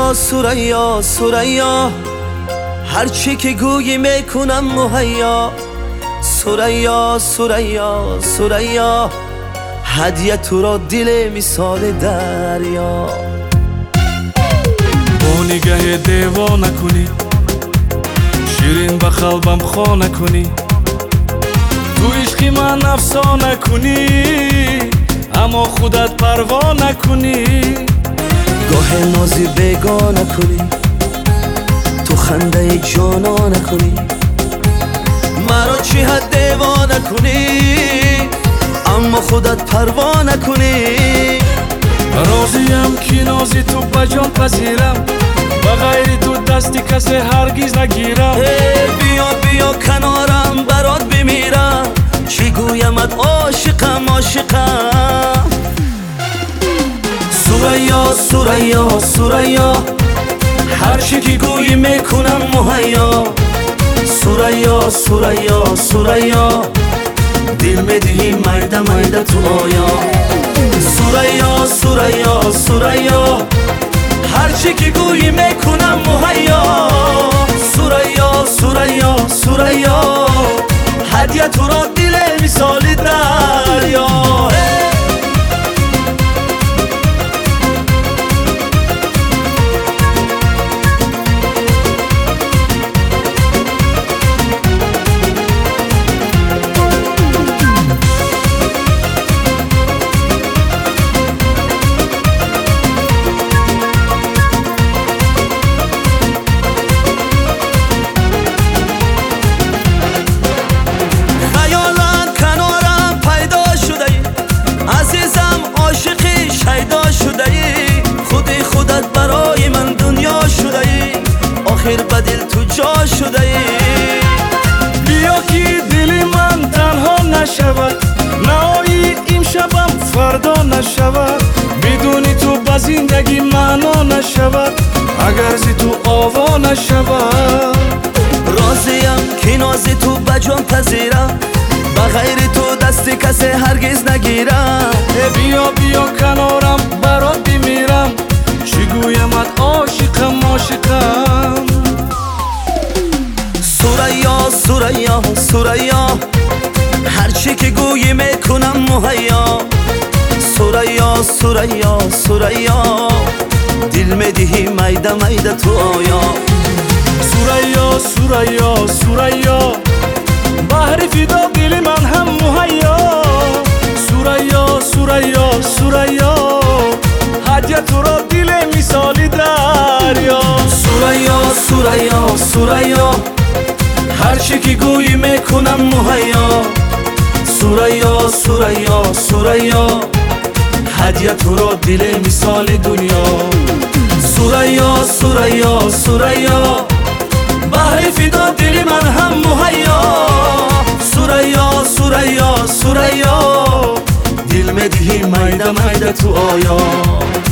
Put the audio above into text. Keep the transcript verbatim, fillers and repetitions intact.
سریا سریا سریا، هرچی که گویی میکنم مهیا. سریا سریا سریا، هدیه تو را دل مثال دریا. با نگاه دیوانه کنی، شیرین به قلبم خانه کنی. تو عشقی من افسانه کنی، اما خودت پروا نکنی. گاه نازی بیگانه کنی، تو خنده جانانه کنی. مرا چی حد دیوانه کنی، اما خودت پروا نکنی. راضیم که نازی تو بجان پذیرم، بغیر تو دستی کسی هرگز نگیرم. بیا بیا کنارم برات بمیرم، چی گویمت عاشقم عاشقم. سریا سریا سریا، هرچی که گویی میکنم مهیا. سریا سریا سریا، دل میدهی میده میده تو آیا. سریا سریا سریا، هرچی که گویی میکنم مهیا. سریا سریا سریا، هدیه تو را دل مثال دریا. خودی خودت برای من دنیا شده ای، آخر به دل تو جا شده ای. بیا که دل من تنها نشود، نهایی این شبم فردا نشود. بدون تو به زندگی معنا نشود، اگر زی تو آوا نشود. راضیم که ناز تو بجان پذیرم، بغیر تو دست کسی هرگز نگیرم. بیا بیا کنارم برات بمیرم، چی گویمت عاشقم عاشقم. سریا سریا سریا، هرچی که گویی میکنم مهیا. سریا سریا سریا، دل میدهی میده میده تو آیا. سریا سریا سریا، بحر فدا دل من هم مهیا. سریا سریا سریا، هدیه تو را دل مثال دریا. سریا سریا سریا، هرچی که گویی میکنم مهیا. سریا سریا سریا، هدیه تو را دل مثال دنیا. سریا سریا سریا، بحر فدا دل من هم مهیا. سریا سریا سریا، دل میدهی میده میده تو آیا.